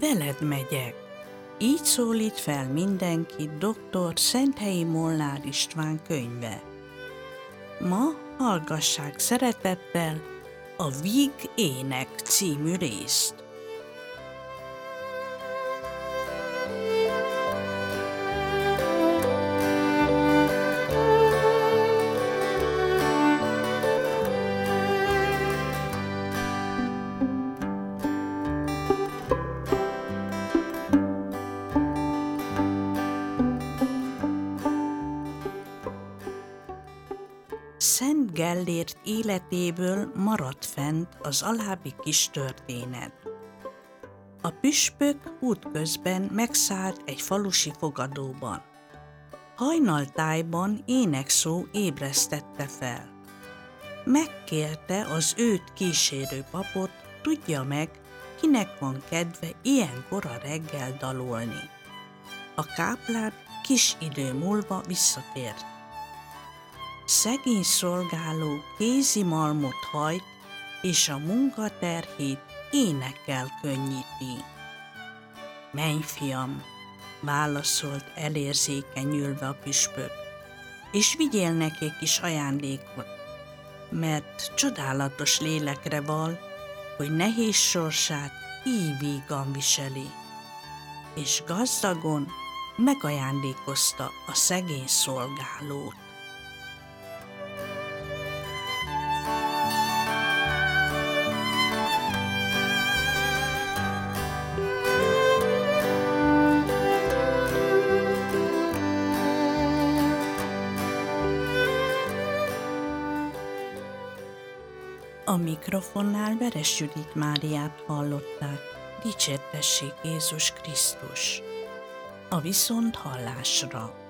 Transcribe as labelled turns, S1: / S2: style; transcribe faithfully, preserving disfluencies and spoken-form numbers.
S1: veled megyek. Így szólít fel mindenkit doktor Szenthelyi Molnár István könyve. Ma hallgassák szeretettel a Víg ének című részt. Szent Gellért életéből maradt fent az alábbi kis történet. A püspök útközben megszállt egy falusi fogadóban. Hajnaltájban énekszó ébresztette fel. Megkérte az őt kísérő papot, tudja meg, kinek van kedve ilyen kora reggel dalolni. A káplán kis idő múlva visszatért. Szegény szolgáló kézimalmot hajt, és a munkaterhét énekkel könnyíti. Menj, fiam, válaszolt elérzékenyülve a püspök, és vigyél neki kis ajándékot, mert csodálatos lélekre val, hogy nehéz sorsát így vígan viseli, és gazdagon megajándékozta a szegény szolgálót. A mikrofonnál Veres Judit Máriát hallották, dicsértessék Jézus Krisztus. A viszonthallásra.